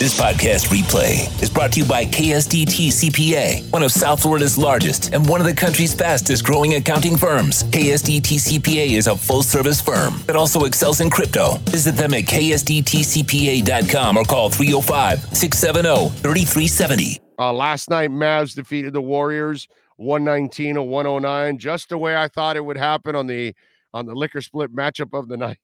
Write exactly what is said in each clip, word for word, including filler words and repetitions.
This podcast replay is brought to you by K S D T C P A, one of South Florida's largest and one of the country's fastest growing accounting firms. K S D T C P A is a full-service firm that also excels in crypto. Visit them at K S D T C P A dot com or call three oh five, six seven oh, three three seven oh. Uh, last night, Mavs defeated the Warriors one nineteen to one oh nine, just the way I thought it would happen on the on the liquor split matchup of the night.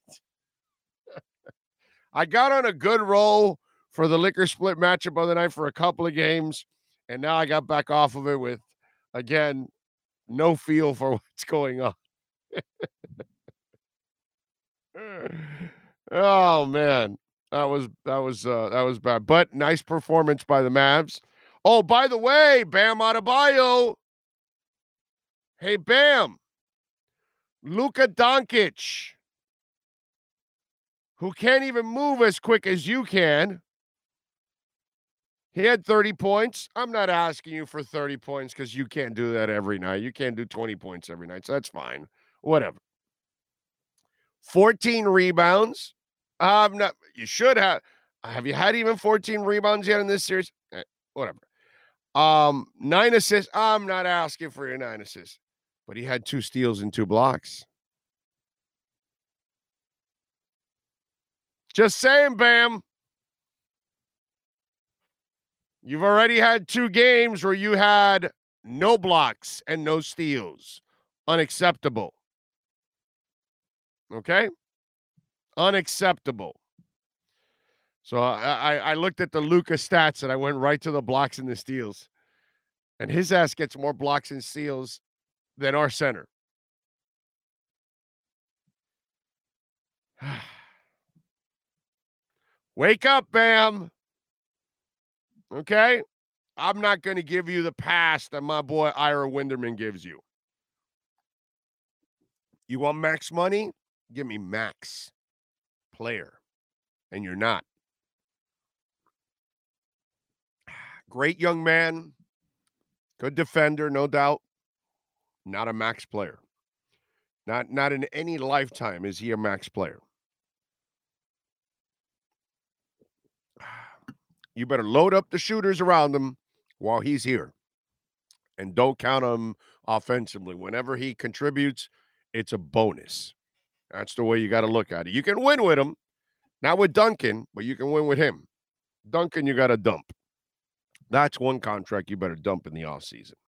I got on a good roll for the liquor split matchup of the night for a couple of games, and now I got back off of it with, again, no feel for what's going on. Oh man, that was that was uh, that was bad, but nice performance by the Mavs. Oh, by the way, Bam Adebayo. Hey, Bam. Luka Doncic, who can't even move as quick as you can. He had thirty points. I'm not asking you for thirty points because you can't do that every night. You can't do twenty points every night, so that's fine. Whatever. fourteen rebounds. I'm not. You should have. Have you had even fourteen rebounds yet in this series? Eh, whatever. Um, nine assists. I'm not asking for your nine assists, but he had two steals and two blocks. Just saying, Bam. You've already had two games where you had no blocks and no steals. Unacceptable. Okay? Unacceptable. So I, I, I looked at the Luka stats and I went right to the blocks and the steals. And his ass gets more blocks and steals than our center. Wake up, Bam. Okay? I'm not going to give you the pass that my boy Ira Winderman gives you. You want max money? Give me max player. And you're not. Great young man. Good defender, no doubt. Not a max player. Not, not in any lifetime is he a max player. You better load up the shooters around him while he's here. And don't count him offensively. Whenever he contributes, it's a bonus. That's the way you got to look at it. You can win with him. Not with Duncan, but you can win with him. Duncan, you got to dump. That's one contract you better dump in the offseason.